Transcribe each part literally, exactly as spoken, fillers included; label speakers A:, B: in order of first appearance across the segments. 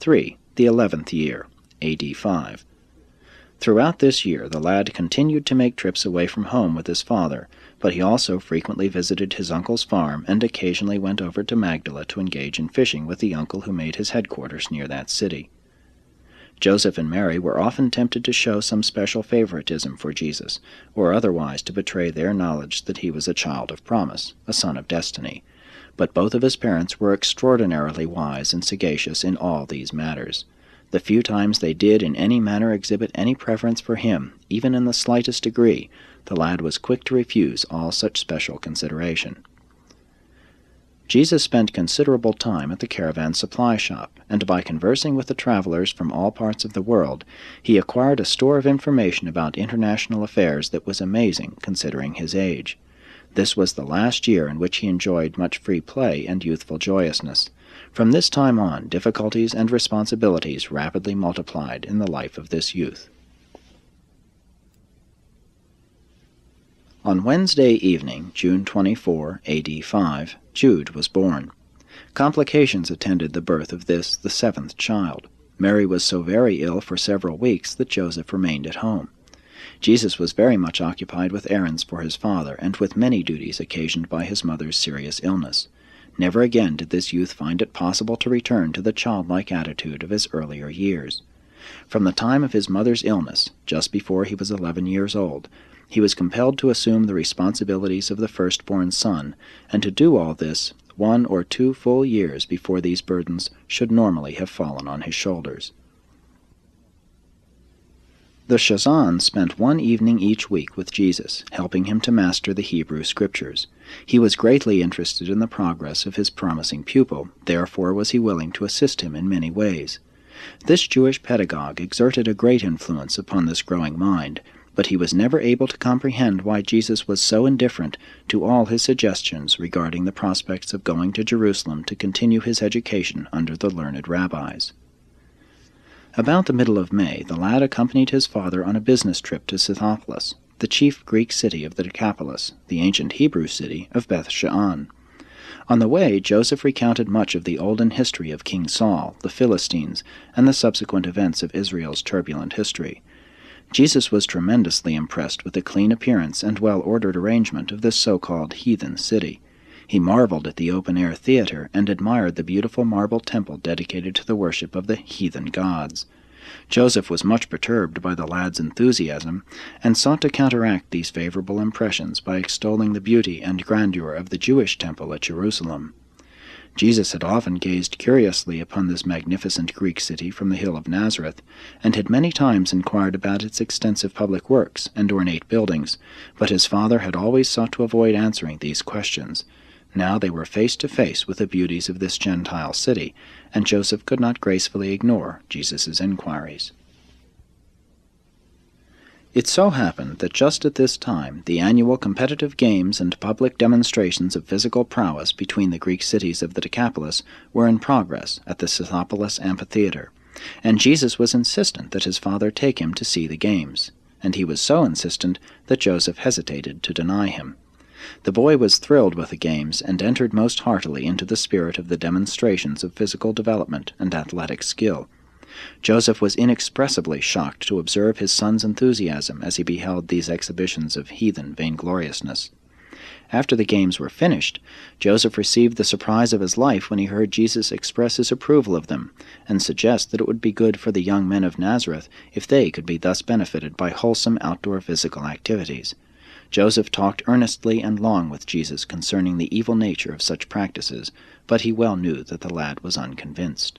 A: three. The eleventh year, A D five. Throughout this year the lad continued to make trips away from home with his father, but he also frequently visited his uncle's farm and occasionally went over to Magdala to engage in fishing with the uncle who made his headquarters near that city. Joseph and Mary were often tempted to show some special favoritism for Jesus, or otherwise to betray their knowledge that he was a child of promise, a son of destiny, but both of his parents were extraordinarily wise and sagacious in all these matters. The few times they did in any manner exhibit any preference for him, even in the slightest degree, the lad was quick to refuse all such special consideration. Jesus spent considerable time at the caravan supply shop, and by conversing with the travelers from all parts of the world, he acquired a store of information about international affairs that was amazing, considering his age. This was the last year in which he enjoyed much free play and youthful joyousness. From this time on, difficulties and responsibilities rapidly multiplied in the life of this youth. On Wednesday evening, June twenty-fourth, A D five, Jude was born. Complications attended the birth of this, the seventh child. Mary was so very ill for several weeks that Joseph remained at home. Jesus was very much occupied with errands for his father, and with many duties occasioned by his mother's serious illness. Never again did this youth find it possible to return to the childlike attitude of his earlier years. From the time of his mother's illness, just before he was eleven years old, he was compelled to assume the responsibilities of the firstborn son, and to do all this one or two full years before these burdens should normally have fallen on his shoulders. The Shazan spent one evening each week with Jesus, helping him to master the Hebrew Scriptures. He was greatly interested in the progress of his promising pupil, therefore was he willing to assist him in many ways. This Jewish pedagogue exerted a great influence upon this growing mind, but he was never able to comprehend why Jesus was so indifferent to all his suggestions regarding the prospects of going to Jerusalem to continue his education under the learned rabbis. About the middle of May, the lad accompanied his father on a business trip to Scythopolis, the chief Greek city of the Decapolis, the ancient Hebrew city of Beth Shean. On the way, Joseph recounted much of the olden history of King Saul, the Philistines, and the subsequent events of Israel's turbulent history. Jesus was tremendously impressed with the clean appearance and well-ordered arrangement of this so-called heathen city. He marveled at the open-air theater and admired the beautiful marble temple dedicated to the worship of the heathen gods. Joseph was much perturbed by the lad's enthusiasm, and sought to counteract these favorable impressions by extolling the beauty and grandeur of the Jewish temple at Jerusalem. Jesus had often gazed curiously upon this magnificent Greek city from the hill of Nazareth, and had many times inquired about its extensive public works and ornate buildings, but his father had always sought to avoid answering these questions. Now they were face to face with the beauties of this Gentile city, and Joseph could not gracefully ignore Jesus' inquiries. It so happened that just at this time the annual competitive games and public demonstrations of physical prowess between the Greek cities of the Decapolis were in progress at the Scythopolis amphitheater, and Jesus was insistent that his father take him to see the games, and he was so insistent that Joseph hesitated to deny him. The boy was thrilled with the games, and entered most heartily into the spirit of the demonstrations of physical development and athletic skill. Joseph was inexpressibly shocked to observe his son's enthusiasm as he beheld these exhibitions of heathen vaingloriousness. After the games were finished, Joseph received the surprise of his life when he heard Jesus express his approval of them, and suggest that it would be good for the young men of Nazareth if they could be thus benefited by wholesome outdoor physical activities. Joseph talked earnestly and long with Jesus concerning the evil nature of such practices, but he well knew that the lad was unconvinced.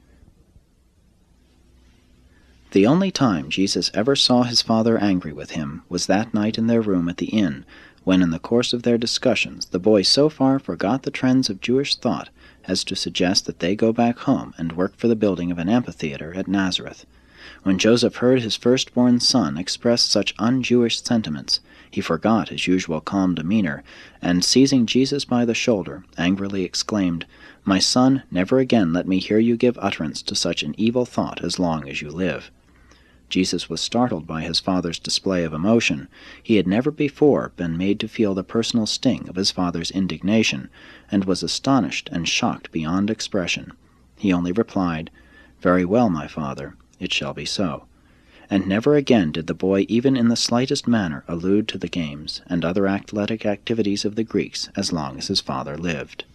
A: The only time Jesus ever saw his father angry with him was that night in their room at the inn, when in the course of their discussions the boy so far forgot the trends of Jewish thought as to suggest that they go back home and work for the building of an amphitheater at Nazareth. When Joseph heard his firstborn son express such un-Jewish sentiments, he forgot his usual calm demeanor, and seizing Jesus by the shoulder, angrily exclaimed, "My son, never again let me hear you give utterance to such an evil thought as long as you live." Jesus was startled by his father's display of emotion. He had never before been made to feel the personal sting of his father's indignation, and was astonished and shocked beyond expression. He only replied, "Very well, my father, it shall be so." And never again did the boy even in the slightest manner allude to the games and other athletic activities of the Greeks as long as his father lived.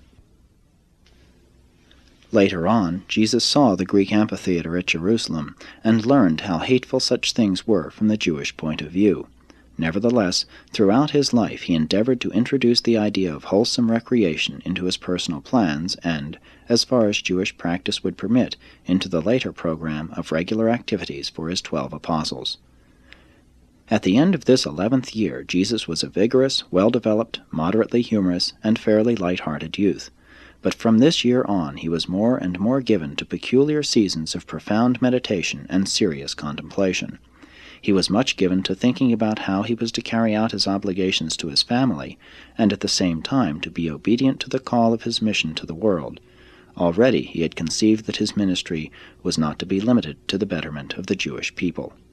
A: Later on, Jesus saw the Greek amphitheater at Jerusalem, and learned how hateful such things were from the Jewish point of view. Nevertheless, throughout his life he endeavored to introduce the idea of wholesome recreation into his personal plans and, as far as Jewish practice would permit, into the later program of regular activities for his twelve apostles. At the end of this eleventh year, Jesus was a vigorous, well-developed, moderately humorous, and fairly light-hearted youth. But from this year on he was more and more given to peculiar seasons of profound meditation and serious contemplation. He was much given to thinking about how he was to carry out his obligations to his family, and at the same time to be obedient to the call of his mission to the world. Already he had conceived that his ministry was not to be limited to the betterment of the Jewish people.